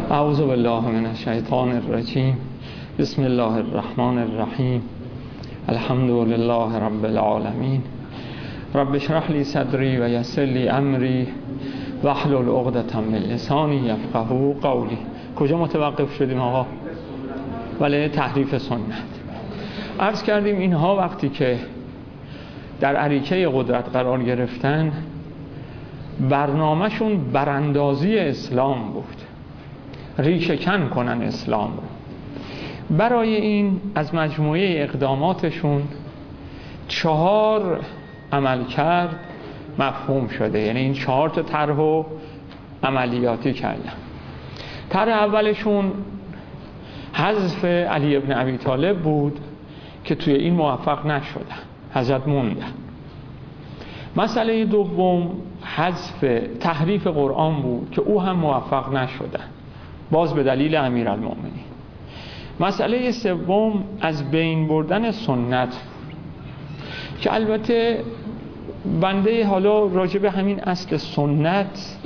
اعوذ بالله من الشیطان الرجیم. بسم الله الرحمن الرحیم. الحمد لله رب العالمین. رب اشرح لی صدری و یسر لی امری واحلل عقدة من لسانی یفقهوا قولی. کجا متوقف شدیم آقا؟ ولی تحریف سنت. عرض کردیم اینها وقتی که در اریکه قدرت قرار گرفتن، برنامهشون براندازی اسلام بود، ریشه‌کن کنن اسلام رو. برای این از مجموعه اقداماتشون 4 عملکرد مفهوم شده، یعنی این 4 تا طرح و عملیاتی کردن. طرح اولشون حذف علی ابن ابی طالب بود که توی این موفق نشدن، حضرت موندن. مسئله دوم حذف تحریف قرآن بود که او هم موفق نشدن، باز به دلیل امیرالمؤمنین. مسئله سوم از بین بردن سنت بود که البته بنده حالا راجع به همین اصل سنت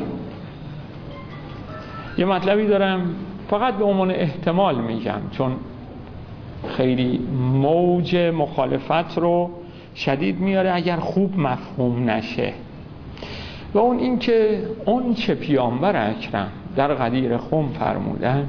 یه مطلبی دارم، فقط به عنوان احتمال میگم چون خیلی موج مخالفت رو شدید میاره اگر خوب مفهوم نشه، و اون این که اون چه پیامبر اکرم در غدیر خم فرمودن،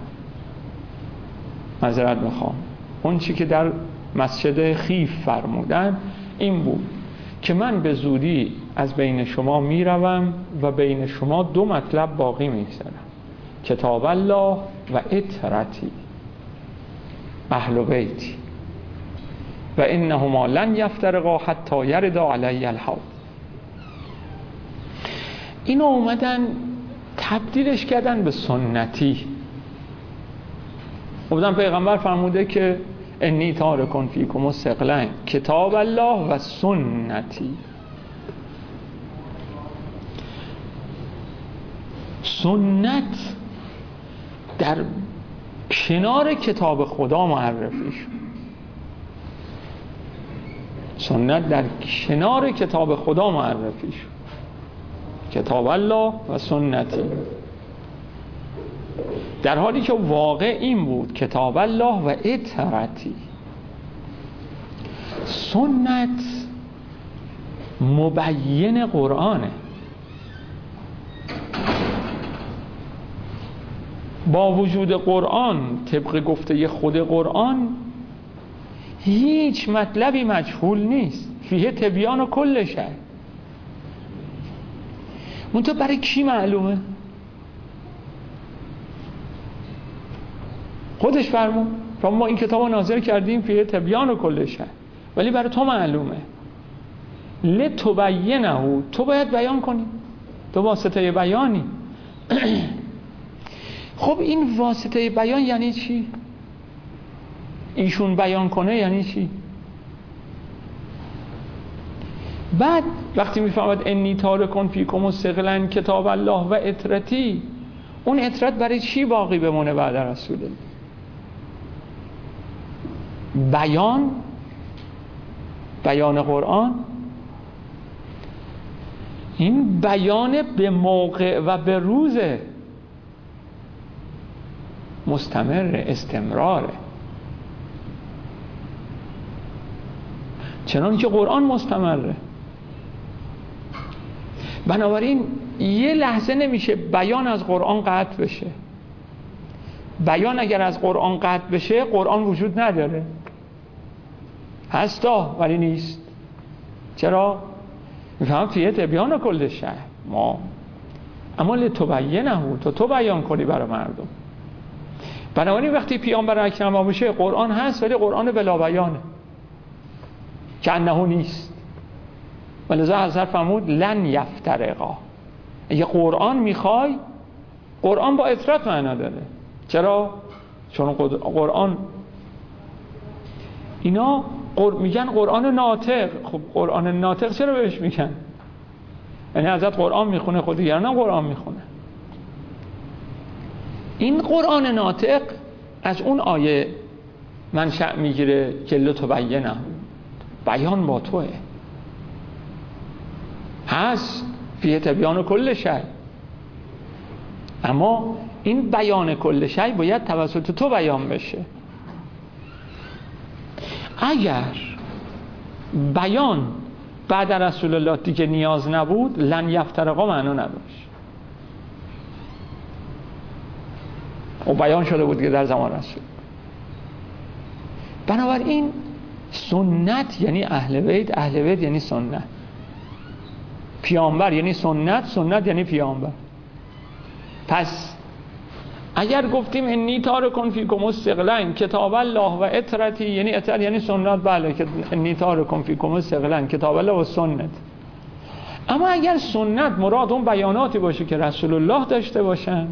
معذرت میخوام، اون چی که در مسجد خیف فرمودن این بود که من به زودی از بین شما میروم و بین شما 2 مطلب باقی میگذارم: کتاب الله و اطرتی اهل بیتی و انهما لن یفترقا حتی یردا علی الحوض. اینو اومدن تبدیلش کردن به سنتی. خودم پیغمبر فرموده که انی تارکون فیکم الثقلین کتاب الله و سنتی. سنت در کنار کتاب خدا معرفی شد. سنت در کنار کتاب خدا معرفی شد، کتاب الله و سنتی، در حالی که واقع این بود کتاب الله و اطرتی. سنت مبین قرآنه، با وجود قرآن طبق گفته خود قرآن هیچ مطلبی مجهول نیست، فیه تبیان و کل شیء. منتها برای کی معلومه؟ خودش فرمود ما این کتاب رو نازل کردیم فیه تبیان و کل شیء، ولی برای تو معلومه. لتبینه، تو باید بیان کنی، تو واسطه بیانی. خب این واسطه بیان یعنی چی؟ ایشون بیان کنه یعنی چی؟ بعد وقتی میفهمد انی تارکون فیکم الثقلین کتاب الله و اطرتی، اون اطرت برای چی باقی بمونه بعد رسول الله؟ بیان قرآن، این بیان به موقع و به روز مستمر، استمراره. چنان که قرآن مستمره. بنابراین یه لحظه نمیشه بیان از قرآن قطع بشه. بیان اگر از قرآن قطع بشه قرآن وجود نداره، هستا ولی نیست. چرا؟ میفهم فیه تبیان کل شیء، ما اما لتبینه، تو بیان کنی برای مردم. بنابراین وقتی پیامبر اکرم باشه قرآن هست ولی قرآن بلا بیانه، که انه نیست. ولذا حضرت فرمود لن یفترقا. اگه قرآن میخوای، قرآن با اطرت معنا داره. چرا؟ چون قرآن اینا میگن قرآن ناطق. خب قرآن ناطق چرا بهش میگن؟ یعنی حضرت قرآن میخونه، خود دیگران هم قرآن میخونه. این قرآن ناطق از اون آیه منشأ میگیره که لتبینه، بیان با توه، هست فیه تبیان کل شیء. اما این بیان کل شیء باید توسط تو بیان بشه. اگر بیان بعد رسول الله دیگه نیاز نبود، لن یفترقا معنا نداشت. و بیان شده بود که در زمان رسول. بنابراین سنت یعنی اهل بیت، اهل بیت یعنی سنت، پیامبر یعنی سنت، سنت یعنی پیامبر. پس اگر گفتیم انی تارکون فیکم الثقلین کتاب الله و اطرتی، یعنی اطرت یعنی سنت، بله که انی تارکون فیکم الثقلین کتاب الله و سنت. اما اگر سنت مراد اون بیاناتی باشه که رسول الله داشته باشن،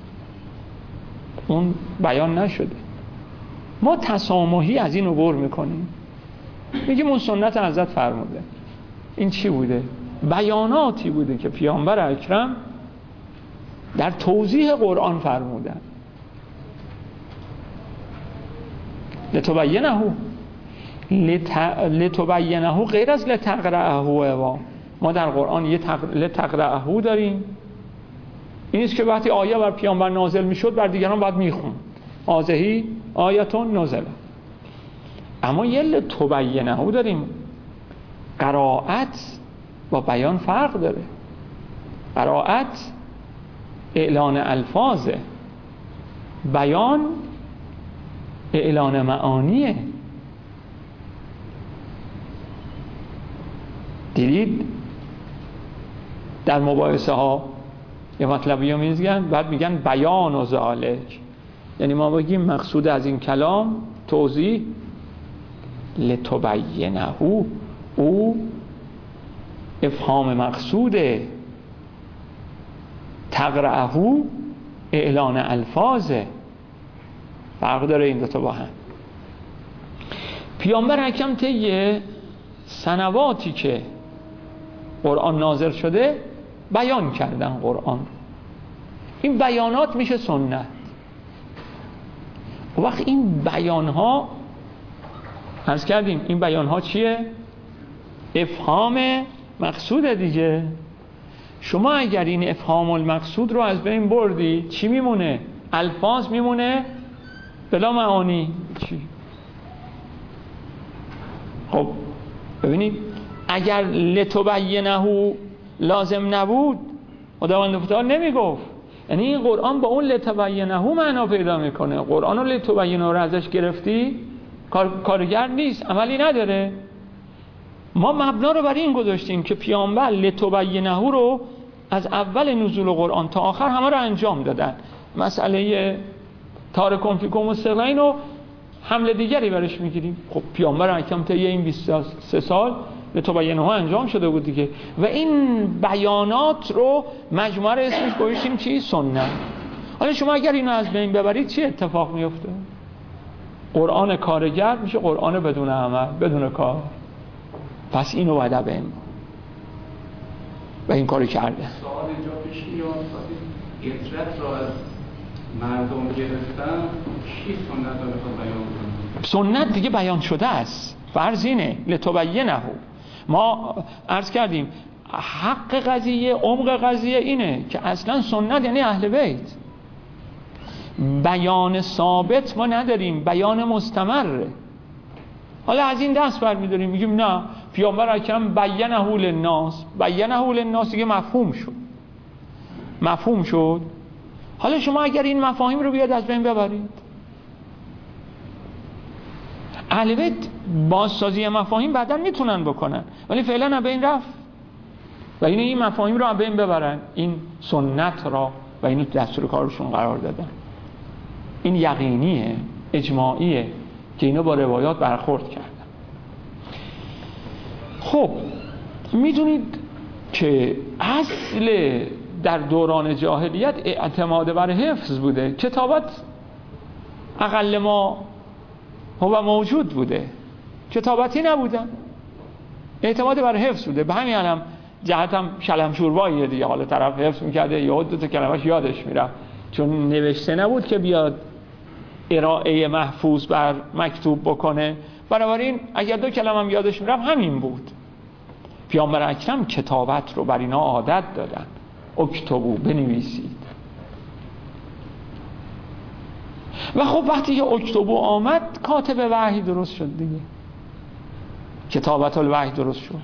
اون بیان نشده. ما تسامحی از این عبور میکنیم، میگیم اون سنت حضرت فرموده. این چی بوده؟ بیاناتی بوده که پیامبر اکرم در توضیح قرآن فرمودن. لتبینه غیر از لتقرأه. ما در قرآن یه لتقرأه داریم، این است که وقتی آیه بر پیامبر نازل میشد بر دیگران باید میخوند، هذه آیتون نزل. اما یه لتبینه داریم، قرائت با بیان فرق داره. قرائت اعلان الفاظه، بیان اعلان معانیه. دیدید در مباحثه ها یه مطلبی رو میگن، بعد میگن بیان و ذالک، یعنی ما بگیم مقصود از این کلام توضیح، لتبینه او افهام مقصوده، تقرأه اعلان الفاظه. فرق داره این دوتا با هم. پیامبر اکرم طی سنواتی که قرآن نازل شده بیان کردن قرآن. این بیانات میشه سنت. وقت این بیانها عرض کردیم این بیانها چیه؟ افهام مقصود دیگه. شما اگر این افهام المقصود رو از بین بردی چی میمونه؟ الفاظ میمونه بلا معانی. چی؟ خب ببینید اگر لتبینه لازم نبود خداوند متعال نمیگفت. یعنی این قرآن با اون لتبینه معنا پیدا میکنه. قرآن رو لتبینه رو ازش گرفتی کارگر نیست، عملی نداره. ما مبنا رو برای این گذاشتیم که پیامبر لتبینه رو از اول نزول قرآن تا آخر همه رو انجام دادن. مسئله تارکون فیکم الثقلین رو حمله دیگری برش میگیریم. خب پیامبر اکرم طی این 23 سال لتبینه ها انجام شده بود دیگه. و این بیانات رو مجموعه اسمش گذاشتیم چی؟ سنت. حالا شما اگر اینو از بین ببرید چی اتفاق میفته؟ قرآن کارگر میشه قرآن بدون عمل، بدون کار. پس اینو باید بین و این کاری کرده. سوال اینجا پیش میاد، اطرت را از مردم گرفتن، کی سنت را بخواد بیان کنه؟ سنت دیگه بیان شده است. فرض اینه لتبینه. ما عرض کردیم حق قضیه، عمق قضیه اینه که اصلا سنت یعنی اهل بیت. بیان ثابت ما نداریم، بیان مستمره. حالا از این دست برمی‌داریم میگیم نه پیامبر اکرم بینه للناس، بینه للناس دیگه مفهوم شد. حالا شما اگر این مفاهیم رو بیاد از بین ببرید، اهل بیت بازسازی مفاهیم بعداً میتونن بکنن ولی فعلا از بین رفت و این مفاهیم رو از بین ببرن، این سنت را و اینو دستور کارشون قرار دادن. این یقینیه، اجماعیه که اینو با روایات برخورد کردن. خب میدونید که اصل در دوران جاهلیت اعتماد بر حفظ بوده. کتابت اقل ما هو موجود بوده، کتابتی نبودن، اعتماد بر حفظ بوده. به همین هم جهتم شلمشورواییه دیگه. حالا طرف حفظ میکرده یا دو تا کلمش یادش میره چون نوشته نبود که بیاد ارائه محفوظ بر مکتوب بکنه. بنابراین اگر دو کلمه هم یادش میره همین بود. پیامبر اکرم کتابت رو بر اینا عادت دادن. اکتبو، بنویسید. و خب وقتی که اکتبر آمد کاتب وحی درست شد دیگه، کتابت الوحی درست شد.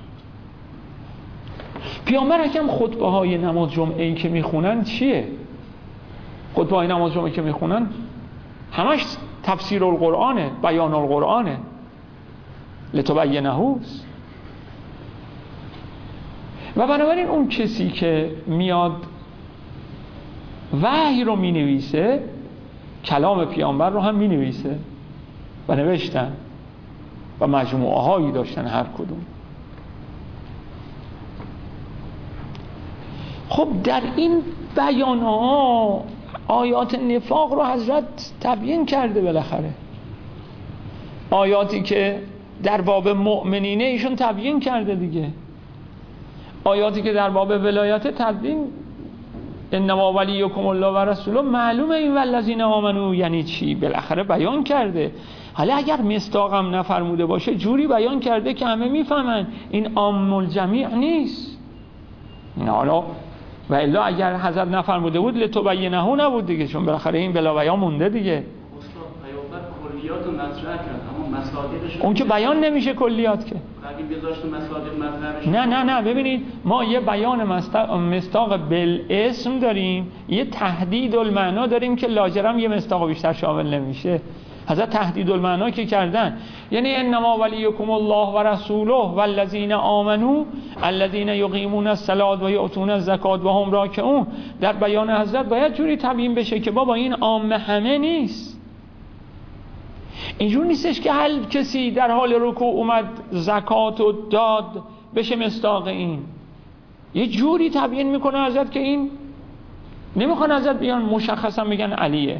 پیامبر اکرم خطبه های نماز جمعه‌ای که میخونن چیه؟ خطبه های نماز جمعه‌ای که میخونن همش تفسیر القرآنه، بیان القرآنه، لتبینه. و بنابراین اون کسی که میاد وحی رو مینویسه کلام پیامبر رو هم مینویسه و نوشتن و مجموعه هایی داشتن هر کدوم. خب در این بیان ها آیات نفاق رو حضرت تبیین کرده بالاخره، آیاتی که در باب مؤمنینه ایشون تبیین کرده دیگه، آیاتی که در باب ولایت تبیین انما ولیکم الله و رسوله معلومه این والذین آمنو یعنی چی، بالاخره بیان کرده. حالا اگر مصداقم نفرموده باشه جوری بیان کرده که همه میفهمن این عام الجمیع نیست. حالا و الا اگر حضرت نفرموده بود لتبینه نبود دیگه، چون بالاخره این بلا بیان مونده دیگه. پیامبر کلیات رو مطرح کرد اما مصادیقش اون که بیان نمیشه کلیات که. اگه بذاشت مصادیق مطرحش نه ببینید ما یه بیان مصداق بالاسم داریم، یه تحدید المعنا داریم که لاجرم یه مصداق بیشتر شامل نمیشه. حضرت تحدید المعنا که کردن یعنی انما ولیکم الله و رسوله والذین آمنو الذین یقیمون الصلاة و یؤتون الزکات و هم راکعون، در بیان حضرت باید جوری تبیین بشه که بابا این عام همه نیست. اینجور نیستش که هر کسی در حال رکوع اومد زکات و داد بشه مصداق این. یه جوری تبیین میکنه حضرت که این نمیخوان حضرت بیان مشخصا بگن علیه.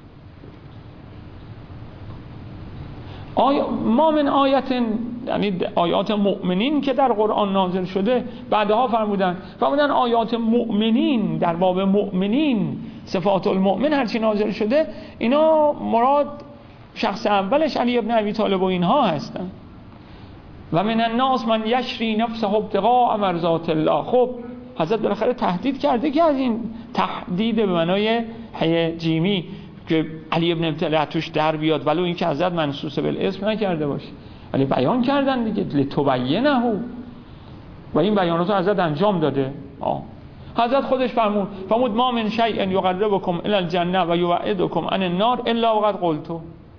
ما من آیت، یعنی آیات مؤمنین که در قرآن نازل شده بعدها فرمودن آیات مؤمنین در باب مؤمنین صفات المؤمن هرچی نازل شده اینا مراد شخص اولش علی ابن ابی طالب و اینها هستن. و من الناس من یشری نفسه ابتغاء مرضات الله. خب حضرت بالاخره تهدید کرده که از این تهدید به معنای حی جیمی که علی ابن ابی طالب توش در بیاد، ولو این که حضرت منصوص بالاسم نکرده باشه ولی بیان کردن دیگه لتبینه و این بیانات رو حضرت انجام داده. حضرت خودش فرمود ما من شیء یقربکم الی الجنه و یبعدکم عن النار الا وقد قلت.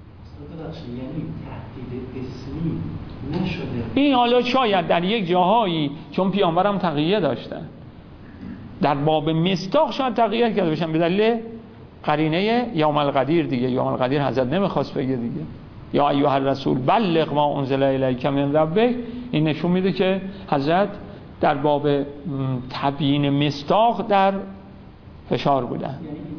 این حالا شاید در یک جاهایی چون پیامبرم تقیه داشتن در باب مصداق شاید تقیه کرده باشن به دلیل قرینه یوم القدیر دیگه. یوم القدیر حضرت نمیخواست بگه دیگه یا ایها الرسول بلغ ما انزل الیک من ربک. این نشون میده که حضرت در باب تبیین مصداق در فشار بودن.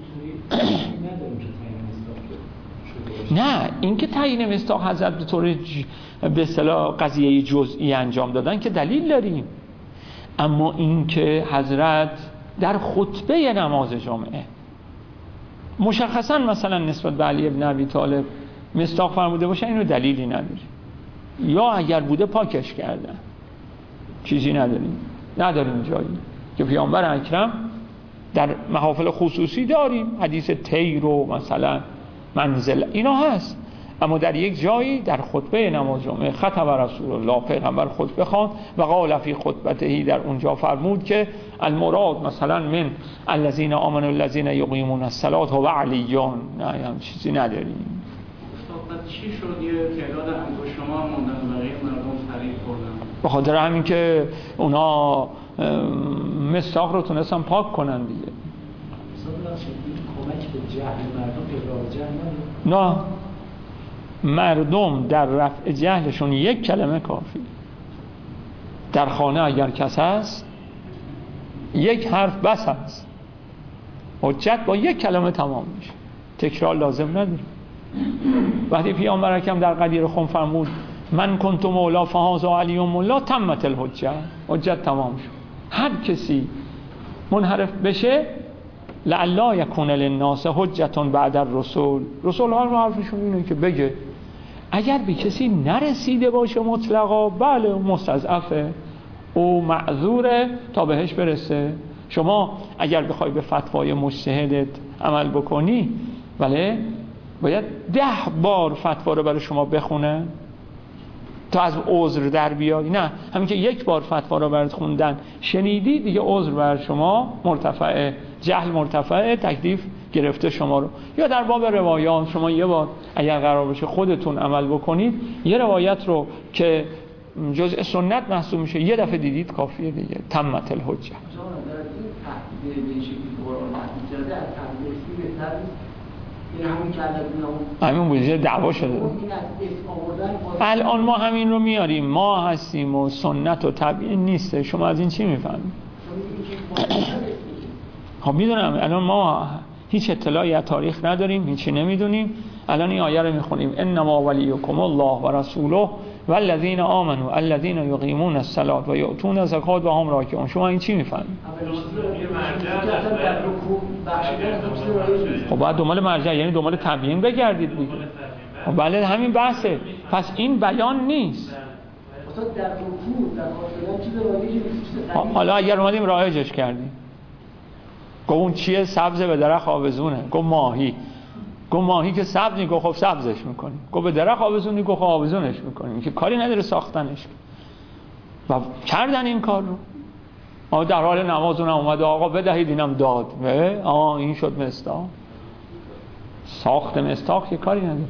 نه این که تعیین مصداق حضرت به طور به اصطلاح قضیه جزئی انجام دادن که دلیل داریم، اما این که حضرت در خطبه نماز جمعه مشخصا مثلا نسبت به علی ابن ابی طالب مصداق فرموده باشه اینو دلیلی نداره، یا اگر بوده پاکش کردن، چیزی نداریم جایی که پیامبر اکرم در محافل خصوصی داریم حدیث تیر و مثلا منزل اینا هست، اما در یک جایی در خطبه نماز جمعه خطب رسول الله پیغمبر خطبه خواند و قال فی خطبته در اونجا فرمود که المراد مثلا من الذین آمنوا الذین یقیمون الصلاة و علیون. نه هم چیزی نداریم. استاد چی شد یه تعداد انگشت‌شمار موندن بقیه مردم طریق خوردن؟ به خاطر همین که اونا مصداق رو تونستن پاک کنن دیگه. کمک به جهل مردم ابراز جهل نه، مردم در رفع جهلشون یک کلمه کافی. در خانه اگر کس هست یک حرف بس هست، حجت با یک کلمه تمام میشه، تکرار لازم نداره. وقتی پیامبر اکرم در غدیر خم فرمود من کنت مولا فهذا علی مولا تمت الحجه، حجت تمام شد. هر کسی منحرف بشه لعلا یکون للناس حجتون بعد الرسول، رسول ها رو حرفشون اینه که بگه اگر به کسی نرسیده باشه مطلقا بله مستضعفه او معذوره تا بهش برسه. شما اگر بخوای به فتوای مجتهدت عمل بکنی بله باید 10 بار فتوا رو برای شما بخونه تا از عذر در بیای؟ نه، همین که 1 بار فتوا رو برات خوندن شنیدی دیگه عذر بر شما مرتفعه، جهل مرتفعه، تکلیف گرفته شما رو. یا در باب روایات شما یه بار اگر قرار باشه خودتون عمل بکنید، یه روایت رو که جزء سنت محسوب میشه یه دفعه دیدید کافیه دیگه، تمت الحجه. همین بوده دعوا شده. الان ما همین رو میاریم، ما هستیم و سنت و تبیین نیسته. شما از این چی میفهمید؟ خب میدونم الان ما هیچ اطلاعی از تاریخ نداریم، هیچی نمیدونیم. الان این آیه رو میخونیم انما ولیکم الله و رسوله والذین آمنوا الذین یقیمون الصلاة و یؤتون الزکات و هم راکعون. شما این چی میفهمید؟ خب باید دنبال مرجع، یعنی دنبال تبیین بگردید دیگه. بله همین بحثه. پس این بیان نیست. حالا اگر اومدیم رایجش کردیم، گفت اون چیه؟ سبز به درخت آویزونه. گفت ماهی. گفت ماهی که سبز نیست. گفت خب سبزش میکنیم. گفت به درخت آویزونی. گفت خب آویزونش میکنیم. که کاری نداره ساختنش. و کردن این کار رو. در حال نماز اونم اومده آقا بدهید، اینم داد. این شد مستاق. ساخت مستاق که کاری نداره.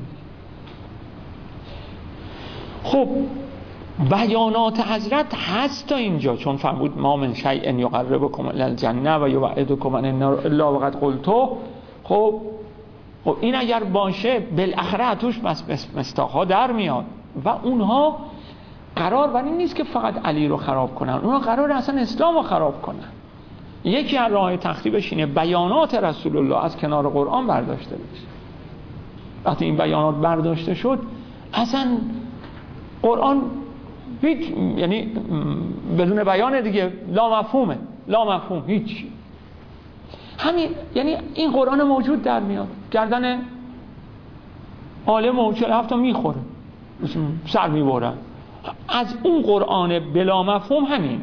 خب بیانات حضرت هست تا اینجا، چون فرمود ما من شیء یقربکم الی الجنه و یبعدکم عن النار الا وقد قلتو. خب این اگر باشه بالاخره توش مستاقها در میاد و اونها قرار بر این نیست که فقط علی رو خراب کنن، اونها قرار اصلا اسلام رو خراب کنن. یکی از راه تخریبش اینه بیانات رسول الله از کنار قرآن برداشته بشه. وقتی این بیانات برداشته شد اصلا قرآن یعنی بدون بیان دیگه لا مفهومه، لا مفهوم هیچ. همین یعنی این قرآن موجود در میاد گردن عالم و 47 تا میخوره، سر میبرن از اون قرآن بلا مفهوم. همین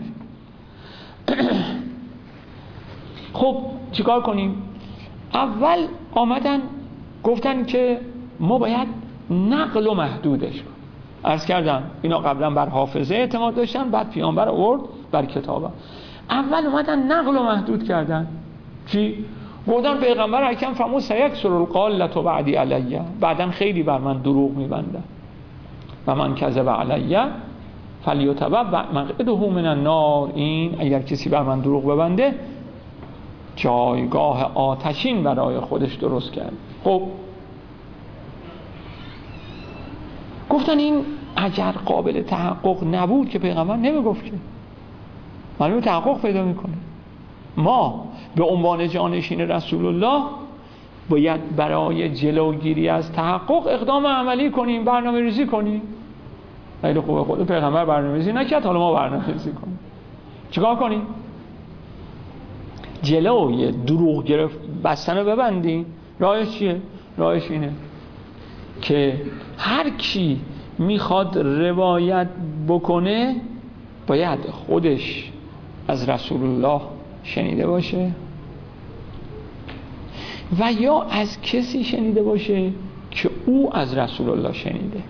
خب چیکار کنیم؟ اول آمدن گفتن که ما باید نقل و محدودش کنیم. عرض کردم اینا قبلا بر حافظه اعتماد داشتن، بعد پیامبر آورد بر کتابه. اول اومدن نقل و محدود کردن. چی؟ گفتن پیغمبر اکرم فرمود سیکسر القالة بعدی علیه، بعدن خیلی بر من دروغ میبندن و من کذب علیه فلیتبوأ مقعده من النار. این اگر کسی بر من دروغ ببنده جایگاه آتشین برای خودش درست کرد. خب گفتن این اگر قابل تحقق نبود که پیغمبر نمیگفت که، معلومه تحقق پیدا میکنه. ما به عنوان جانشین رسول الله باید برای جلوگیری از تحقق اقدام عملی کنیم، برنامه ریزی کنیم. خیلی خوبه، خود پیغمبر برنامه ریزی نکرد، حالا ما برنامه ریزی کنیم. چیکار کنیم؟ جلوی دروغ گرفت بستن رو ببندیم. راهش چیه؟ راهش اینه که هر کی میخواد روایت بکنه باید خودش از رسول الله شنیده باشه و یا از کسی شنیده باشه که او از رسول الله شنیده.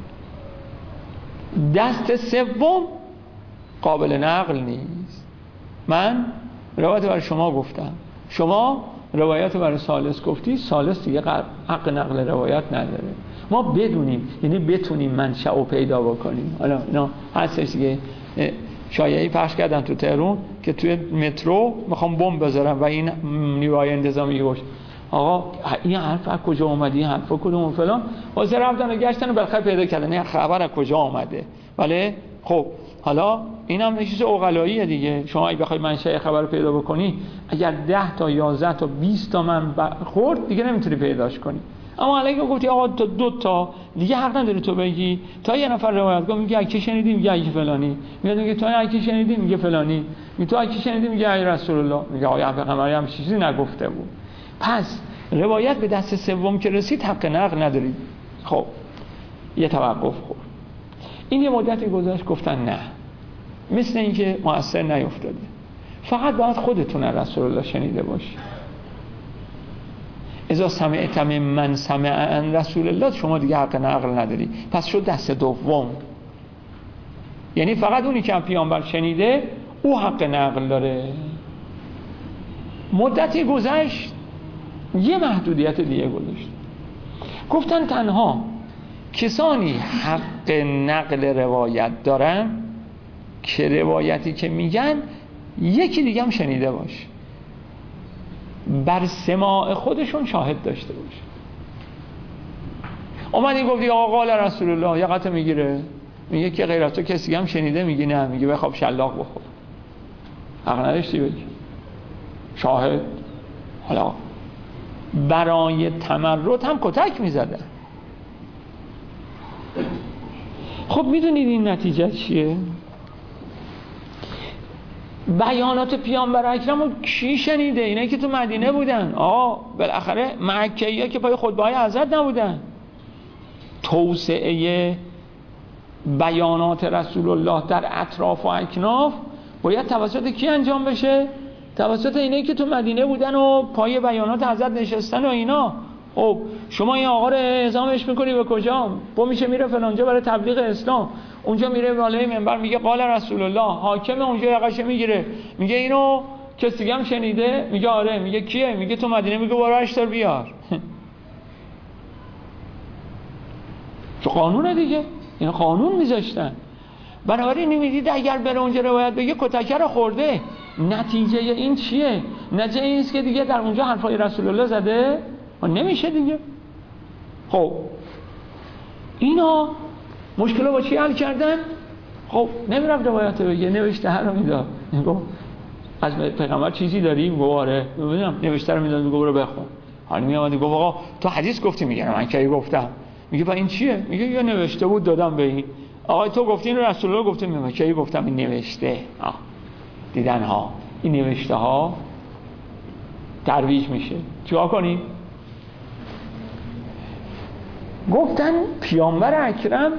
دست سوم قابل نقل نیست. من روایت برای شما گفتم، شما روایت برای ثالث گفتی، ثالث دیگه حق نقل روایت نداره. ما بدونیم، یعنی بتونیم منشأ رو پیدا بکنیم. حالا اینا هستش دیگه. شایعی پخش کردن تو تهران که توی مترو میخوام بمب بذارم و این نیروهای انتظامی گفت آقا این حرف از کجا اومده، این حرف کدوم فلان، واسه رفتن و گشتن و بالاخره پیدا کردن این خبر از کجا اومده. ولی خب حالا اینم یه چیز عقلاییه دیگه. شما اگه بخوای منشأ خبر رو پیدا بکنی، اگر 10 تا 11 تا 20 تا من خورد دیگه نمیتونی پیداش کنی. اما اگه گفتی آقا تا 2 تا دیگه حق نداری تو بگی. تا یه نفر روایت میگه اگه شنیدی میگه اگه فلانی، میگه تو اگه شنیدی میگه فلانی، میگه تو اگه شنیدی میگه ای رسول الله، میگه آقا پیغمبر هم چیزی نگفته بود. پس روایت به دست سوم که رسید حق نقل نداری. خب یه توقف خورد. این یه مدتی گذشت گفتن نه، مثل اینکه مؤثر نیفتاده، فقط باید خودتون رسول الله شنیده باشی. اذا سمعت من سمع عن رسول الله، شما دیگه حق نقل نداری. پس شد دست دوم، یعنی فقط اونی که پیامبر شنیده او حق نقل داره. مدتی گذشت، یه محدودیت دیگه گذاشت، گفتن تنها کسانی حق نقل روایت دارن که روایتی که میگن یکی دیگه هم شنیده باشه، بر سماع خودشون شاهد داشته باشه. اومدی گفتی آقا قال رسول الله، یه قطعه میگیره میگه که غیر از تو کسی هم شنیده، میگی نه، میگه بخواب شلاق بخور، حق نداشتی بگی شاهد. حالا برای تمرد هم کتک میزدن. خب میدونید این نتیجه چیه؟ بیانات پیامبر اکرم رو کی شنیده؟ اینایی که تو مدینه بودن. بالاخره مکه‌ای‌ها که پای خطبه‌های حضرت نبودن. توسعه بیانات رسول الله در اطراف و اکناف باید توسط کی انجام بشه؟ توسط اینایی که تو مدینه بودن و پای بیانات حضرت نشستن و اینا. خب شما این آقا رو اعزامش میکنی به کجا؟ میشه میره فلانجا برای تبلیغ اسلام، اونجا میره بالای منبر میگه قال رسول الله، حاکم اونجا یقش میگیره میگه اینو کسی دیگه هم شنیده؟ میگه آره. میگه کیه؟ میگه تو مدینه. میگه برو 8 تا بیار. تو قانونه دیگه، این قانون میذاشتن. بنابراین نمیدید اگر بره اونجا روایت بگه کتکه رو خورده. نتیجه این چیه؟ نتیجه این است که دیگه در اونجا حرفای رسول الله زده نمیشه دیگه. خب اینا مشکل با چی حل کردن؟ خب نمیرفت روایت بگه، نوشته رو میداد. میگه از پیغمبر چیزی داری؟ میگه آره. ببینم نوشته رو میداد، میگه برو بخون. حالا میاد میگه آقا تو حدیث گفتی؟ میگه من کی گفتم. میگه با این چیه؟ میگه یه نوشته بود دادم به این. آقا تو گفتی اینو رسول الله گفته؟ میگه کی گفتم این نوشته. دیدن ها این نوشته ها ترویج میشه. چیکار کنیم؟ گفتن پیامبر اکرم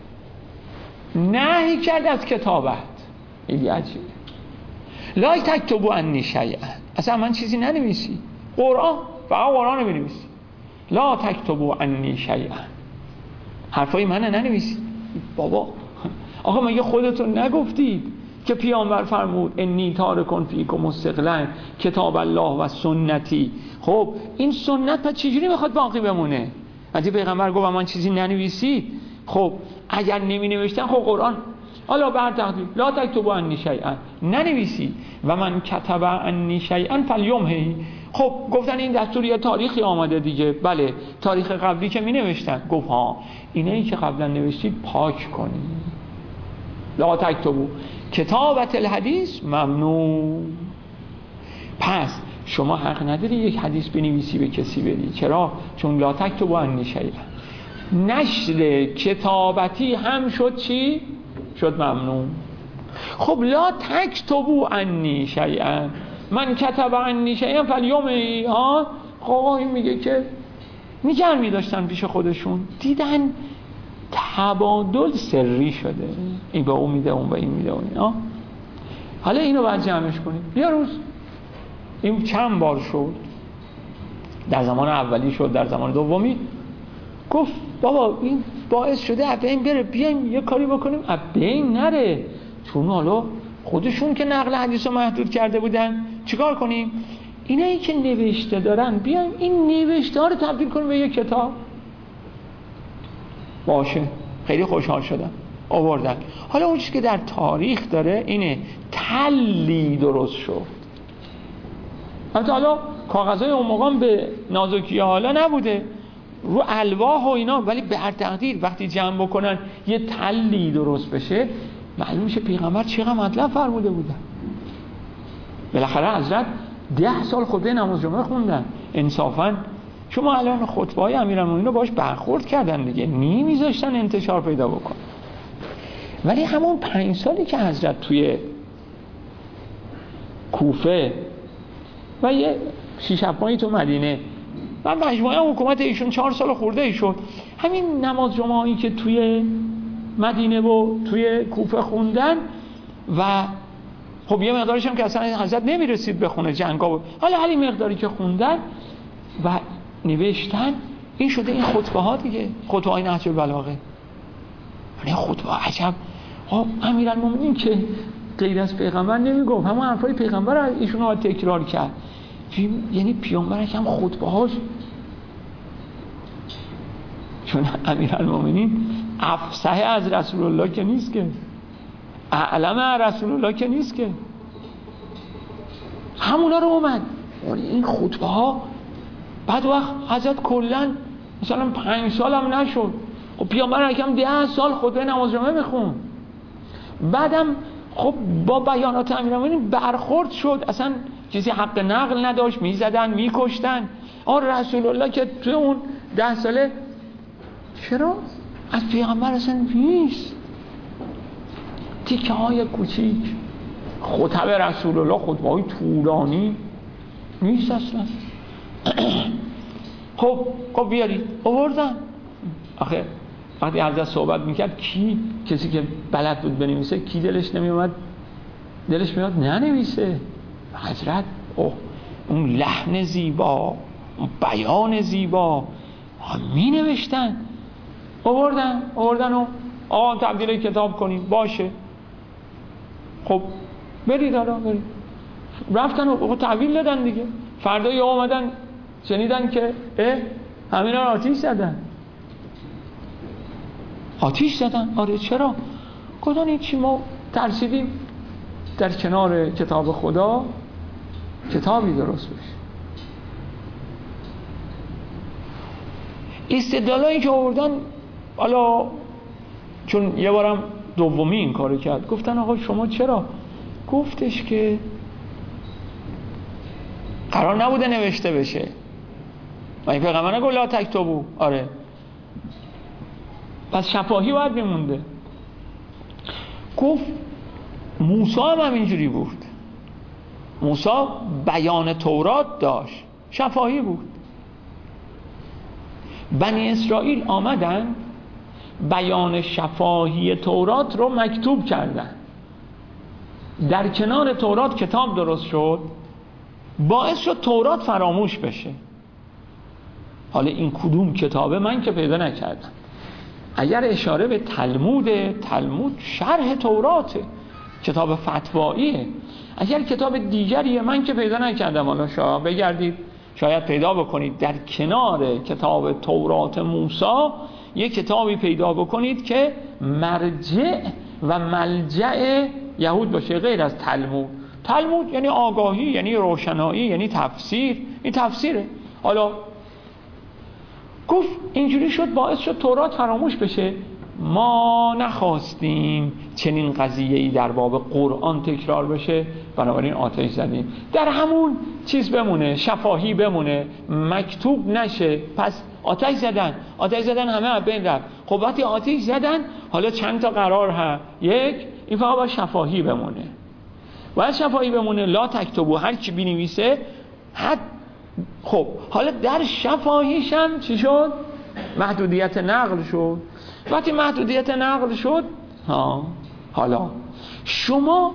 نهی کرد از کتابت. این عجیبه. لا تکتبوا عنی شیئا، اصلا من چیزی ننویسی. قرآن فقط قرآن بنویسی. لا تکتبوا عنی شیئا، حرفای من ننویسی. بابا آقا مگه خودتون نگفتید که پیامبر فرمود انی تارکون فیکم استقلا کتاب الله و سنتی؟ خب این سنت پس چجوری میخواد باقی بمونه؟ وقتی پیغمبر گفت من چیزی ننویسی، خب اگر نمی نوشتن خب قرآن حالا بر تقدیر لا تکتبوا عنی شیئا، ننویسی. و من کتب عنی شیئا فلیمحه. خب گفتن این دستور یه تاریخی آمده دیگه. بله تاریخ قبلی که می نوشتن. گفت ها اینایی که قبلا نوشتید پاک کنید. لا تکتبوا کتابت الحدیث ممنوع. پس شما حق نداری یک حدیث بنویسی به کسی بدی. چرا؟ چون لا تکتبوا عنی شیئا. نشر کتابتی هم شد چی؟ شد ممنوع. خب لا تکتبوا عنی شیئا، من کتب عنی شیئا فالیومه. خب این میگه که نگه می‌داشتن پیش خودشون، دیدن تبادل سری شده، این به اون میده اون به این میده اون. حالا اینو باید جمعش کنیم. یه روز این چند بار شد، در زمان اولی شد، در زمان دومی گفت بابا این باعث شده ابین بره، بیایم یه کاری بکنیم ابین نره. چون حالا خودشون که نقل حدیث رو محدود کرده بودن، چیکار کنیم؟ اینایی که نوشته دارن بیایم این نوشته ها رو تبدیل کنیم به یک کتاب. باشه، خیلی خوشحال شدن، آوردن. حالا اون چیزی که در تاریخ داره اینه تلی درست شد. حالا کاغذهای اون موقع به نازکی حالا نبوده، رو الواح و اینا، ولی به هر تقدیر وقتی جمع بکنن یه تلی درست بشه، معلوم میشه پیغمبر چقدر مطلب فرموده بودن. بالاخره حضرت 10 سال خطبه نماز جمعه خوندن. انصافا شما الان خطبه های امیرالمومنین رو باش برخورد کردن دیگه، نمیذاشتن انتشار پیدا بکن. ولی همون 5 سالی که حضرت توی کوفه و یه 6-7 ماهی تو مدینه و مجموعه حکومت ایشون 4 سال خورده ای شد، همین نماز جمعه‌ای که توی مدینه و توی کوفه خوندن و خب یه مقدارش هم که اصلا حضرت نمیرسید بخونه، جنگا بود، حالا این مقداری که خوندن و نوشتن این شده این خطبه ها دیگه، خطبه های نهج البلاغه. یعنی خطبه عجب. امیرالمومنین که غیر از پیغمبر نمیگفت، همون حرفای پیغمبر رو ایشون ها تکرار کرد. یعنی پیامبر هم خطبه هاش، چون امیرالمومنین افصح از رسول الله که نیست، که اعلم از رسول الله که نیست، که همونا رو اومد این خطبه ها. بعد وقت حضرت کلن مثلا 5 سال هم نشد، خب پیامبر اکرم 10 سال خطبه نماز جمعه بخون. بعدم خب با بیانات امیرالمومنین برخورد شد، اصلا چیزی حق نقل نداشت، میزدن میکشتن. رسول الله که توی اون 10 ساله چرا از پیغمبر اصلا نیست، تیکه های کوچیک خطب رسول الله، خطبه های طولانی نیست اصلا. خب بیارید آوردن. آخه وقتی حضرت صحبت میکرد کسی که بلد بود بنویسه کی دلش نمیومد، دلش میاد ننویسه. حضرت اون لحن زیبا، اون بیان زیبا می نوشتن. آوردن و تبدیل کتاب کنیم باشه. خب برید برید. رفتن و تحویل دادن دیگه. فردا یا اومدن شنیدن که همین رو آتیش زدن. آره چرا؟ گفتن این چی، ما ترسیدیم در کنار کتاب خدا کتابی درست بشه. استدلالایی که آوردن، حالا چون یه بارم دومی این کارو کرد، گفتن آقا شما چرا؟ گفتش که قرار نبوده نوشته بشه. و این پیغمبر نگو لا تکتبو. آره پس شفاهی باید میمونده. گفت موسی هم اینجوری بود. موسی بیان تورات داشت، شفاهی بود. بنی اسرائیل آمدن بیان شفاهی تورات رو مکتوب کردن، در کنار تورات کتاب درست شد، باعث شد تورات فراموش بشه. حالا این کدوم کتابه من که پیدا نکردم. اگر اشاره به تلمود شرح توراته، کتاب فتواییه. اگر کتاب دیگریه من که پیدا نکردم. حالا شاید بگردید شاید پیدا بکنید در کنار کتاب تورات موسی یک کتابی پیدا بکنید که مرجع و ملجع یهود باشه غیر از تلمود یعنی آگاهی، یعنی روشنایی، یعنی تفسیر. این تفسیره. حالا گفت اینجوری شد باعث شد تورات فراموش بشه. ما نخواستیم چنین قضیه‌ای در باب قرآن تکرار بشه، بنابراین آتش زدیم. در همون چیز بمونه، شفاهی بمونه، مکتوب نشه. پس آتش زدن همه از بین رفت. خب وقتی آتش زدن حالا چند تا قرار هست. یک، این فقط باید شفاهی بمونه. باید شفاهی بمونه، لا تکتبو، هر کی بنویسه خب حالا در شفاهیش هم چی شد؟ محدودیت نقل شد. وقتی محدودیت نقل شد حالا شما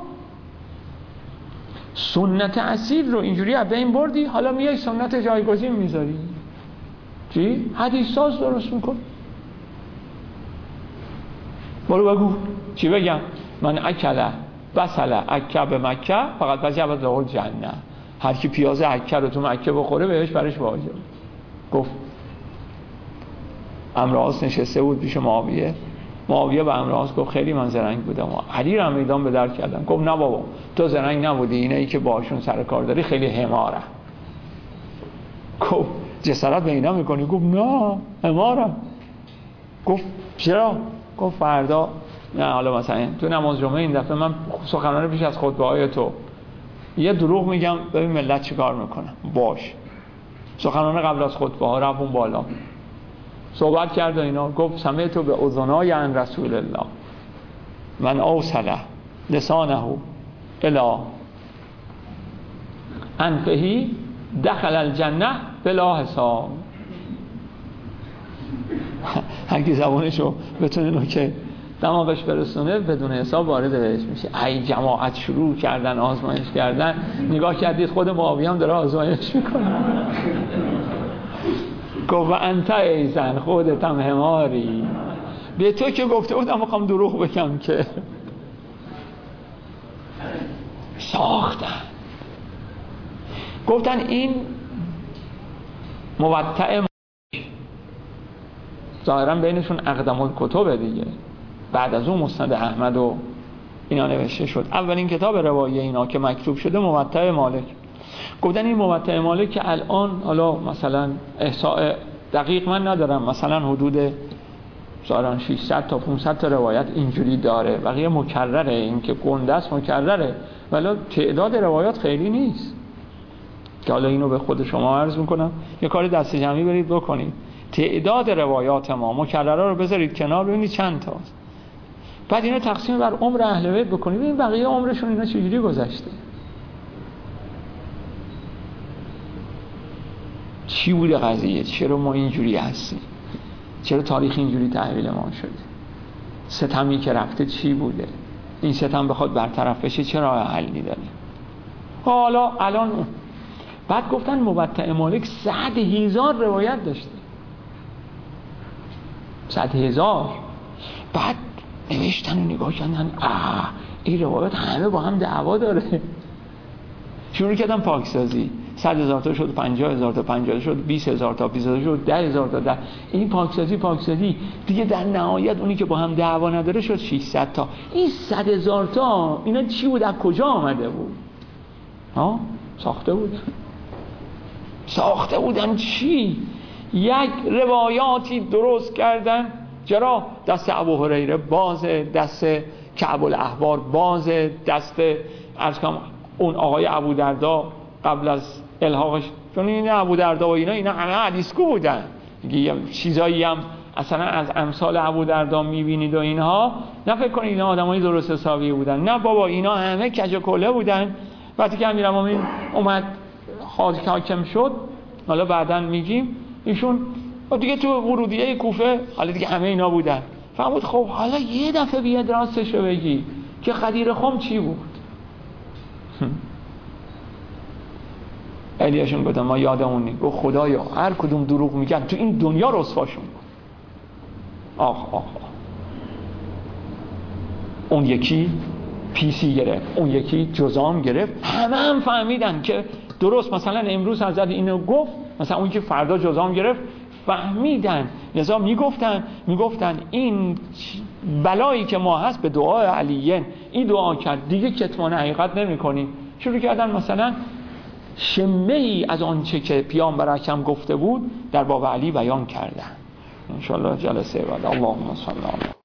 سنت اصیل رو اینجوری از بین بردی، حالا میای سنت جایگزین میذاری. چی؟ حدیث ساز درست میکن. برو بگو چی بگم؟ من اکله بسله اکه به مکه فقط وجب از ظهور جنه. هر کی پیاز اکه رو تو مکه بخوره بهش برش واجب. گفت امراض نشسته بود پیش معاویه به امراض گفت خیلی من زرنگ بودم. علی رو میدان به در کردم. گفت نه بابا تو زرنگ نبودی، اینایی که باشون سر کار داری خیلی حماره. گفت جسارت به اینا میکنی؟ گفت نه حماره. گفت چرا؟ گفت فردا نه، حالا مثلا تو نماز جمعه این دفعه من سخنرانی پیش از خطبه های تو یه دروغ میگم ببین ملت چی کار میکنن. باش. سخنرانی قبل از خطبه ها رفت اون بالا صحبت کرد و اینا. گفت سمعت به اذنای عن رسول الله من اوصله لسانه الی انفه دخل الجنه بلا حساب. هر کی زبانشو بتونه که دماغش برسونه بدون حساب وارد بهش میشه. ای جماعت شروع کردن آزمایش کردن. نگاه کردید خود معاویه هم داره آزمایش میکنه. گفت و انت ایزن، خودت هم حماری. به تو که گفته بودم میخوام دروغ بگم که ساختن. گفتن این موطأ ظاهرا بینشون اقدم الکتب دیگه، بعد از اون مسند احمد و اینا نوشته شد. اولین کتاب روایی اینا که مکتوب شده موطأ مالک. گفتن این موطأ مالک که الان حالا مثلا احصاء دقیق من ندارم، مثلا حدود ظاهرا 600 تا 500 تا روایت اینجوری داره، بقیه مکرره، این که گنده است مکرره، ولی تعداد روایات خیلی نیست که حالا اینو به خود شما عرض میکنم، یه کار دست جمعی برید بکنید، تعداد روایات ما مکرره رو بذارید کنار ببینید چند تاست، بعد اینو تقسیم بر عمر اهل بیت بکنید ببینید بقیه عمرشون اینا چجوری گذشته، چی بوده قضیه، چرا ما اینجوری هستیم، چرا تاریخ اینجوری تحویل ما شده، ستمی که رفته چی بوده، این ستم بخواد برطرف بشه چرا حلی داره. حالا الان بعد گفتن موطأ مالک 100,000 روایت داشته، 100,000. بعد نوشتن و نگاه کردن این روایت همه با هم دعوا داره، شروع کردن پاکسازی، 100,000 تا شد 50,000 تا 50 شد 20,000 تا 20,000 شد 10,000 تا 10. این پاکسازی دیگه در نهایت اونی که با هم دعوا نداره شد 600 تا. این 100,000 تا اینا چی بود، از کجا آمده بود؟ ساخته بودن چی؟ یک روایاتی درست کردن، چرا؟ دست ابو هریره بازه، دست کعب الاحبار بازه، دست اون آقای ابو دردا قبل از الحاقش، چون این ابو دردا و اینا همه حدیثگو بودن، یه چیزایی هم اصلا از امثال ابو دردا میبینید و اینها، نه فکر کنید اینا آدمای درست حسابی بودن، نه بابا، اینا همه کج و کله بودن. وقتی که امیرالمومنین اومد حاکم شد، حالا بعداً میگیم، ایشون دیگه تو ورودیه کوفه حالا دیگه همه اینا بودن، فهمید خب حالا یه دفعه بیاد راستشو بگی که خدیر خم چی بود. الیاشون گفتم ما یادمون نیست، گفت خدایا هر کدوم دروغ میگن تو این دنیا رسواشون بود. آخ اون یکی پیسی گرفت، اون یکی جزام گرفت، همه هم فهمیدن که درست مثلا امروز حضرت اینو گفت، مثلا اون که فردا جزام گرفت، فهمیدن، لذا میگفتن این بلایی که ما هست به دعای علیین، این دعا کرد دیگه کتمان حقیقت نمی کنیم. شروع کردن مثلا شمه ای از آنچه که پیامبر اکرم گفته بود در باب علی بیان کردن. انشاءالله جلسه بعد. اللهم صل علی